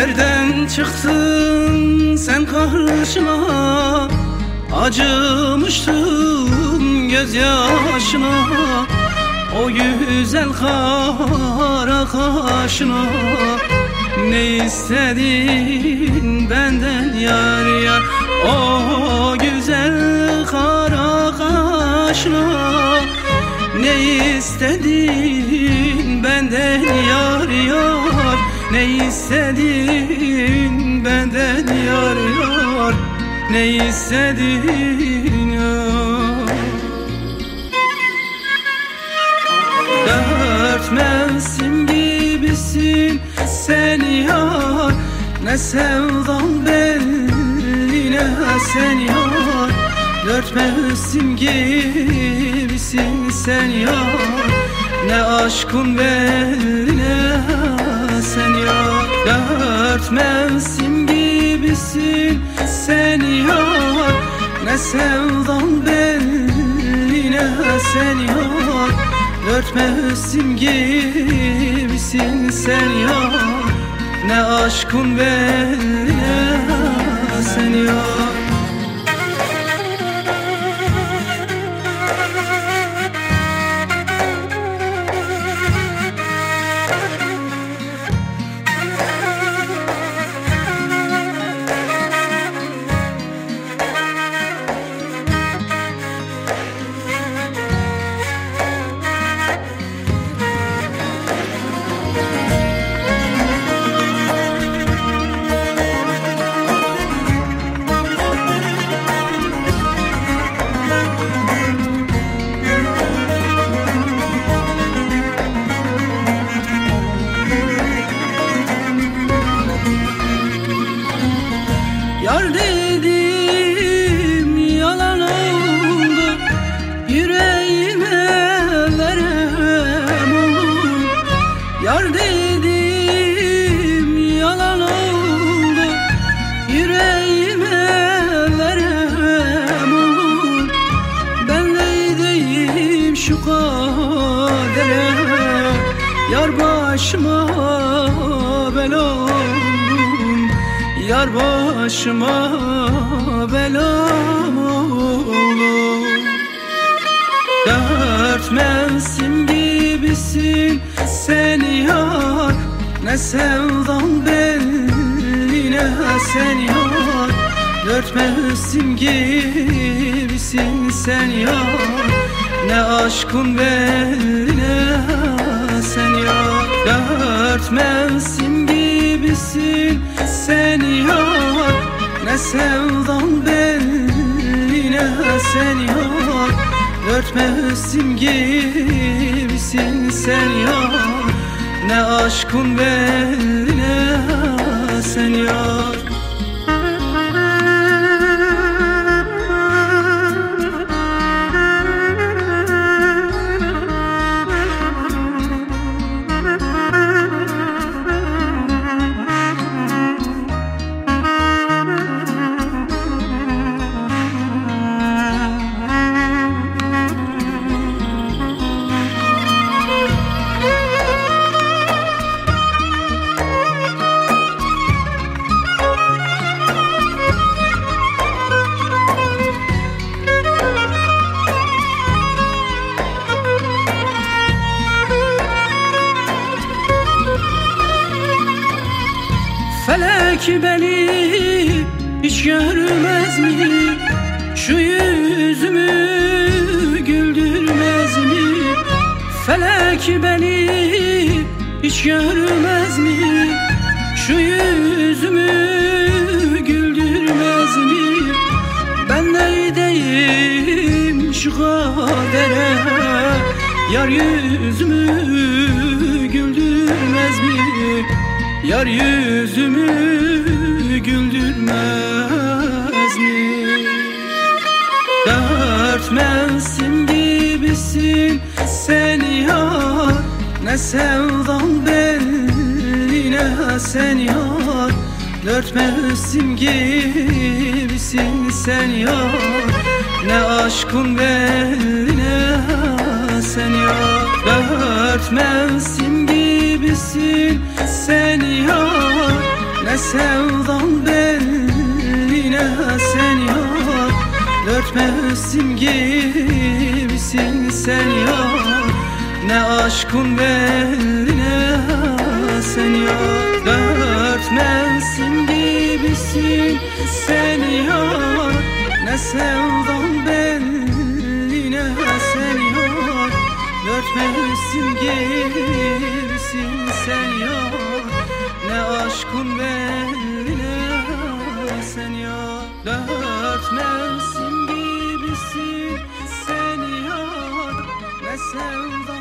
Nereden çıktın sen karşıma, acımıştım gözyaşına, o güzel kara kaşına. Ne istedin benden yar yar, o güzel kara kaşına. Ne istedin benden yar yar, ne istedin benden yar yar, ne istedin yar. Dört mevsim gibisin sen yar, ne sevdan belli ne sen yar. Dört mevsim gibisin sen yar, ne aşkın belli ne sen yar. Dört mevsim gibisin sen yar, ne sevdan belli ne sen yar. Dört mevsim gibisin sen yar, ne aşkın belli ne sen yar. Yar dedim yalan oldu, yüreğime verem oldu. Yar dedim yalan oldu, yüreğime verem oldu. Ben neydeyim şu kadere, yar başıma bela oldum. Yar başıma belam oldu. Dört mevsim gibisin sen yar, ne sevdan belli ne sen yar. Dört mevsim gibisin sen yar, ne aşkın belli ne sen yar. Dört mevsim gibisin sen yar, ne sevdan belli ne sen yar. Dört mevsim gibisin sen yar, ne aşkın belli ne sen yar. Felek beni hiç görmez mi? Şu yüzümü güldürmez mi? Felek beni hiç görmez mi? Şu yüzümü güldürmez mi? Ben neydeyim şu kadere, yar yüzümü güldürmez mi? Yar yüzümü güldürmez mi? Dört mevsim gibisin sen yar, ne sevdan belli ne sen yar. Dört mevsim gibisin sen yar, ne aşkın belli ne sen yar. Dört mevsim gibisin sen yar, Ne sevdan belli ne sen yar, dört mevsim gibisin sen yar. Ne aşkın belli ne sen yar, dört mevsim gibisin sen yar. Ne sevdan belli ne sen yar, dört mevsim gibisin sen yar. Ne aşkın belli ne sen yar, dört mevsim gibisin sen yar. Ne sevdan